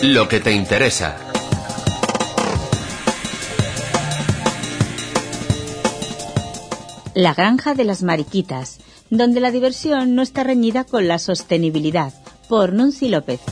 Lo que te interesa. La granja de las Mariquitas, donde la diversión no está reñida con la sostenibilidad, por Nunci López.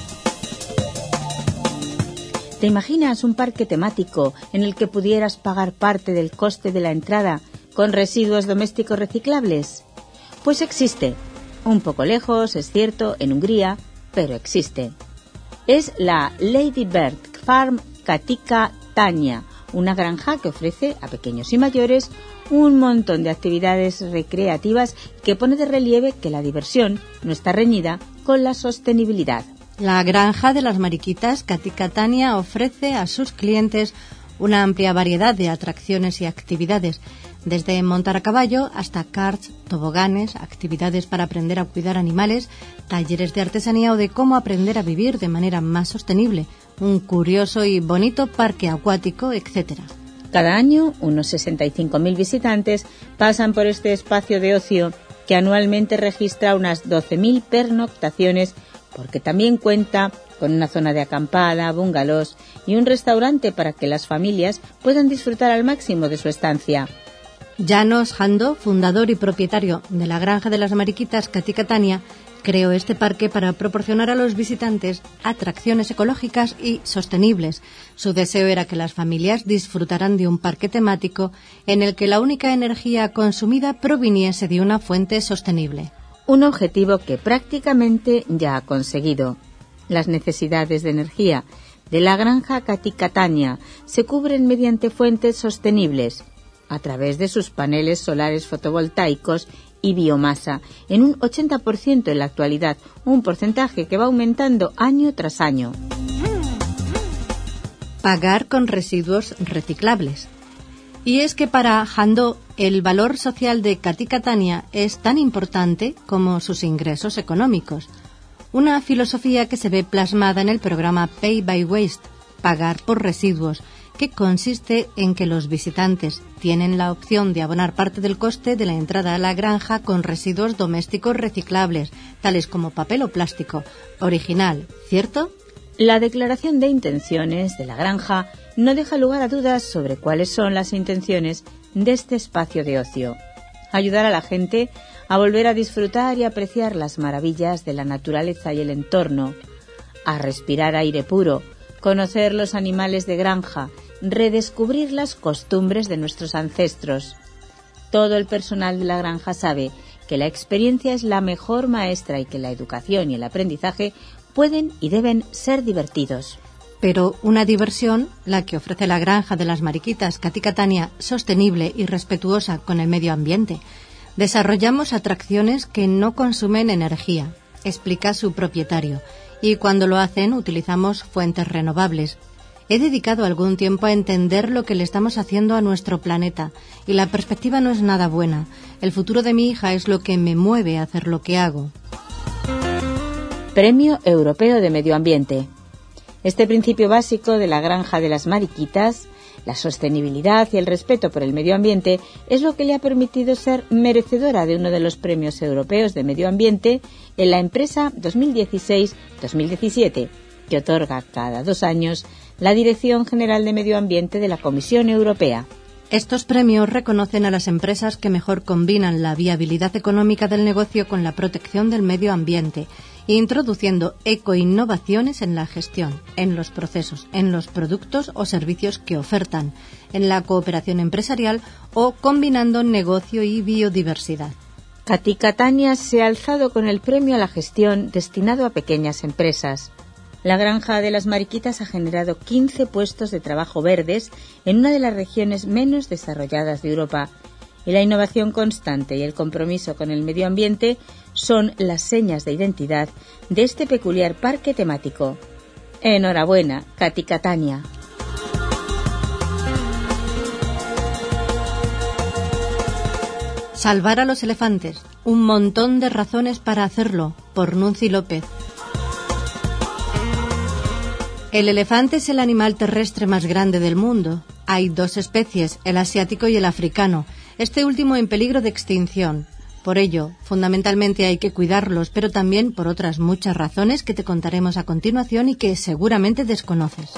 ¿Te imaginas un parque temático en el que pudieras pagar parte del coste de la entrada con residuos domésticos reciclables? Pues existe. Un poco lejos, es cierto, en Hungría, pero existe. Es la Lady Bird Farm Katika Tanya, una granja que ofrece a pequeños y mayores un montón de actividades recreativas que pone de relieve que la diversión no está reñida con la sostenibilidad. La granja de las Mariquitas Katika Tanya ofrece a sus clientes una amplia variedad de atracciones y actividades, desde montar a caballo hasta karts, toboganes, actividades para aprender a cuidar animales, talleres de artesanía o de cómo aprender a vivir de manera más sostenible, un curioso y bonito parque acuático, etc. Cada año, unos 65.000 visitantes pasan por este espacio de ocio que anualmente registra unas 12.000 pernoctaciones, porque también cuenta con una zona de acampada, bungalows y un restaurante para que las familias puedan disfrutar al máximo de su estancia. Janos Hando, fundador y propietario de la granja de las Mariquitas Katika Tanya, creó este parque para proporcionar a los visitantes atracciones ecológicas y sostenibles. Su deseo era que las familias disfrutaran de un parque temático en el que la única energía consumida proviniese de una fuente sostenible. Un objetivo que prácticamente ya ha conseguido. Las necesidades de energía de la granja Katika Tanya se cubren mediante fuentes sostenibles, a través de sus paneles solares fotovoltaicos y biomasa, en un 80% en la actualidad, un porcentaje que va aumentando año tras año. Pagar con residuos reciclables. Y es que para Hando el valor social de Katika Tanya es tan importante como sus ingresos económicos. Una filosofía que se ve plasmada en el programa Pay by Waste, pagar por residuos, que consiste en que los visitantes tienen la opción de abonar parte del coste de la entrada a la granja con residuos domésticos reciclables, tales como papel o plástico. Original, ¿cierto? La declaración de intenciones de la granja no deja lugar a dudas sobre cuáles son las intenciones de este espacio de ocio. Ayudar a la gente a volver a disfrutar y apreciar las maravillas de la naturaleza y el entorno, a respirar aire puro, conocer los animales de granja, redescubrir las costumbres de nuestros ancestros. Todo el personal de la granja sabe que la experiencia es la mejor maestra y que la educación y el aprendizaje pueden y deben ser divertidos. Pero una diversión, la que ofrece la granja de las Mariquitas Katika Tanya, sostenible y respetuosa con el medio ambiente. Desarrollamos atracciones que no consumen energía, explica su propietario, y cuando lo hacen utilizamos fuentes renovables. He dedicado algún tiempo a entender lo que le estamos haciendo a nuestro planeta, y la perspectiva no es nada buena. El futuro de mi hija es lo que me mueve a hacer lo que hago. Premio Europeo de Medio Ambiente. Este principio básico de la granja de las Mariquitas, la sostenibilidad y el respeto por el medio ambiente, es lo que le ha permitido ser merecedora de uno de los premios europeos de medio ambiente en la empresa 2016-2017, que otorga cada 2 años la Dirección General de Medio Ambiente de la Comisión Europea. Estos premios reconocen a las empresas que mejor combinan la viabilidad económica del negocio con la protección del medio ambiente, introduciendo ecoinnovaciones en la gestión, en los procesos, en los productos o servicios que ofertan, en la cooperación empresarial o combinando negocio y biodiversidad. Katika Tanya se ha alzado con el premio a la gestión destinado a pequeñas empresas. La granja de las Mariquitas ha generado 15 puestos de trabajo verdes en una de las regiones menos desarrolladas de Europa, y la innovación constante y el compromiso con el medio ambiente son las señas de identidad de este peculiar parque temático. Enhorabuena, Katika Tanya. Salvar a los elefantes. Un montón de razones para hacerlo, por Nunci López. El elefante es el animal terrestre más grande del mundo. Hay 2 especies, el asiático y el africano, este último en peligro de extinción. Por ello, fundamentalmente hay que cuidarlos, pero también por otras muchas razones que te contaremos a continuación y que seguramente desconoces.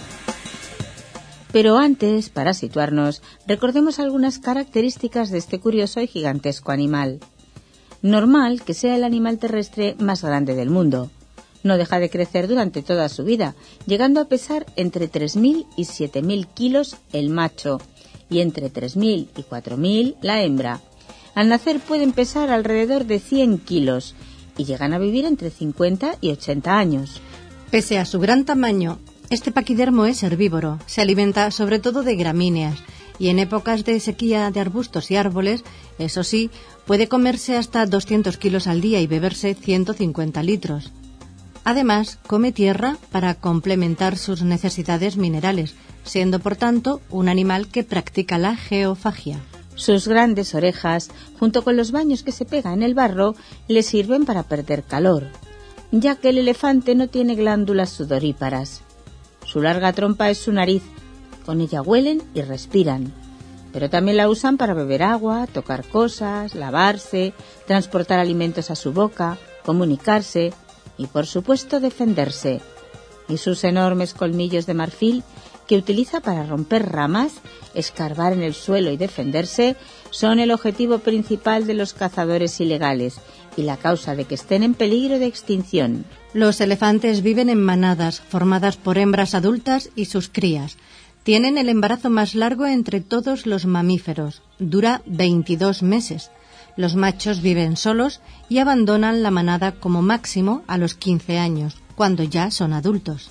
Pero antes, para situarnos, recordemos algunas características de este curioso y gigantesco animal. Normal que sea el animal terrestre más grande del mundo. No deja de crecer durante toda su vida, llegando a pesar entre 3.000 y 7.000 kilos el macho y entre 3.000 y 4.000 la hembra. Al nacer pueden pesar alrededor de 100 kilos y llegan a vivir entre 50 y 80 años. Pese a su gran tamaño, este paquidermo es herbívoro, se alimenta sobre todo de gramíneas y en épocas de sequía de arbustos y árboles, eso sí, puede comerse hasta 200 kilos al día y beberse 150 litros. Además, come tierra para complementar sus necesidades minerales, siendo por tanto un animal que practica la geofagia. Sus grandes orejas, junto con los baños que se pega en el barro, le sirven para perder calor, ya que el elefante no tiene glándulas sudoríparas. Su larga trompa es su nariz, con ella huelen y respiran, pero también la usan para beber agua, tocar cosas, lavarse, transportar alimentos a su boca, comunicarse y, por supuesto, defenderse. Y sus enormes colmillos de marfil, que utiliza para romper ramas, escarbar en el suelo y defenderse, son el objetivo principal de los cazadores ilegales y la causa de que estén en peligro de extinción. Los elefantes viven en manadas formadas por hembras adultas y sus crías. Tienen el embarazo más largo entre todos los mamíferos. Dura 22 meses. Los machos viven solos y abandonan la manada como máximo a los 15 años, cuando ya son adultos.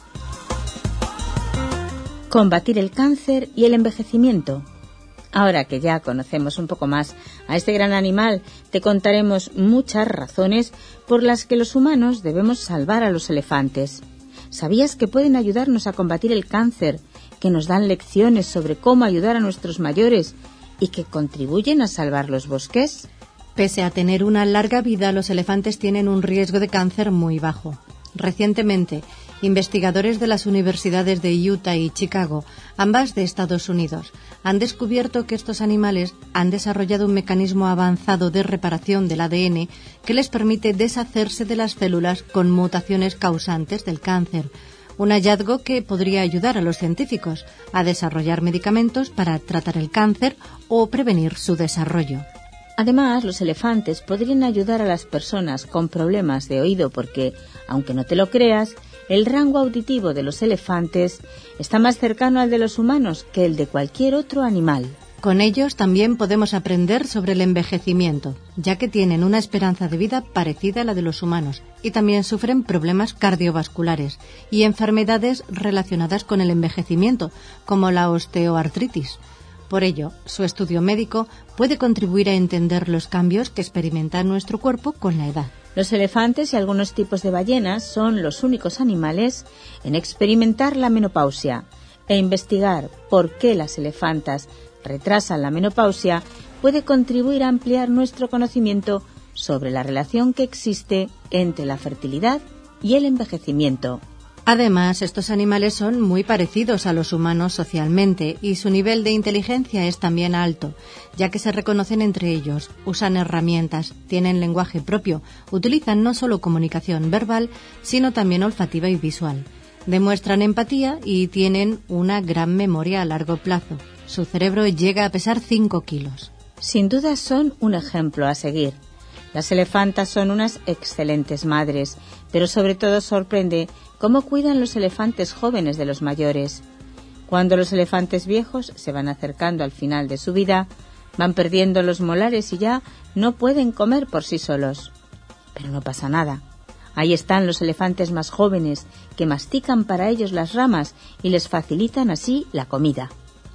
Combatir el cáncer y el envejecimiento. Ahora que ya conocemos un poco más a este gran animal, te contaremos muchas razones por las que los humanos debemos salvar a los elefantes. ¿Sabías que pueden ayudarnos a combatir el cáncer, que nos dan lecciones sobre cómo ayudar a nuestros mayores y que contribuyen a salvar los bosques? Pese a tener una larga vida, los elefantes tienen un riesgo de cáncer muy bajo. Recientemente, investigadores de las universidades de Utah y Chicago, ambas de Estados Unidos, han descubierto que estos animales han desarrollado un mecanismo avanzado de reparación del ADN que les permite deshacerse de las células con mutaciones causantes del cáncer. Un hallazgo que podría ayudar a los científicos a desarrollar medicamentos para tratar el cáncer o prevenir su desarrollo. Además, los elefantes podrían ayudar a las personas con problemas de oído porque, aunque no te lo creas, el rango auditivo de los elefantes está más cercano al de los humanos que el de cualquier otro animal. Con ellos también podemos aprender sobre el envejecimiento, ya que tienen una esperanza de vida parecida a la de los humanos y también sufren problemas cardiovasculares y enfermedades relacionadas con el envejecimiento, como la osteoartritis. Por ello, su estudio médico puede contribuir a entender los cambios que experimenta nuestro cuerpo con la edad. Los elefantes y algunos tipos de ballenas son los únicos animales en experimentar la menopausia, e investigar por qué las elefantas retrasan la menopausia puede contribuir a ampliar nuestro conocimiento sobre la relación que existe entre la fertilidad y el envejecimiento. Además, estos animales son muy parecidos a los humanos socialmente y su nivel de inteligencia es también alto, ya que se reconocen entre ellos, usan herramientas, tienen lenguaje propio, utilizan no solo comunicación verbal, sino también olfativa y visual. Demuestran empatía y tienen una gran memoria a largo plazo. Su cerebro llega a pesar 5 kilos. Sin duda son un ejemplo a seguir. Las elefantas son unas excelentes madres, pero sobre todo sorprende cómo cuidan los elefantes jóvenes de los mayores. Cuando los elefantes viejos se van acercando al final de su vida, van perdiendo los molares y ya no pueden comer por sí solos. Pero no pasa nada. Ahí están los elefantes más jóvenes, que mastican para ellos las ramas y les facilitan así la comida.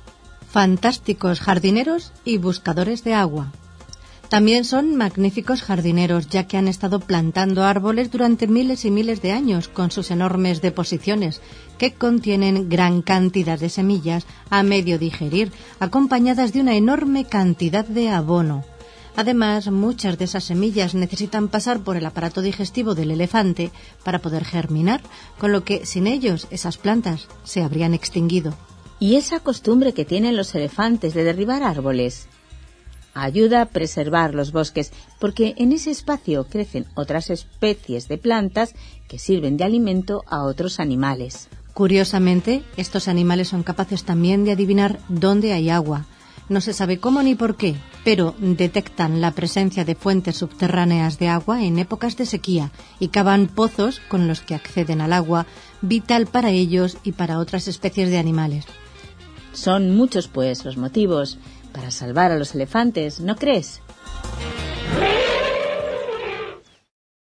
Fantásticos jardineros y buscadores de agua. También son magníficos jardineros, ya que han estado plantando árboles durante miles y miles de años con sus enormes deposiciones, que contienen gran cantidad de semillas a medio digerir, acompañadas de una enorme cantidad de abono. Además, muchas de esas semillas necesitan pasar por el aparato digestivo del elefante para poder germinar, con lo que sin ellos esas plantas se habrían extinguido. ¿Y esa costumbre que tienen los elefantes de derribar árboles? ayuda a preservar los bosques, porque en ese espacio crecen otras especies de plantas que sirven de alimento a otros animales. Curiosamente, estos animales son capaces también de adivinar dónde hay agua. No se sabe cómo ni por qué, pero detectan la presencia de fuentes subterráneas de agua en épocas de sequía y cavan pozos con los que acceden al agua, vital para ellos y para otras especies de animales. Son muchos, pues, los motivos para salvar a los elefantes, ¿no crees?